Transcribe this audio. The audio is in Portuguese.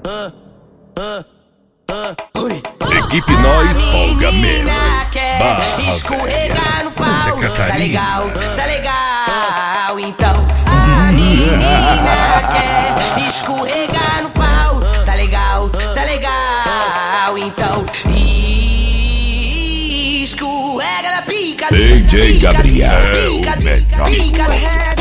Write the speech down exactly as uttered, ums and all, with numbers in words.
Equipe Nós Folga Menos. Barra escorregar no Santa pau, Catarina. tá legal, tá legal. Então a menina quer escorregar no pau, tá legal, tá legal. Então escorrega na pica, D J pica, Gabriel, pica, o melhor. pica, pica,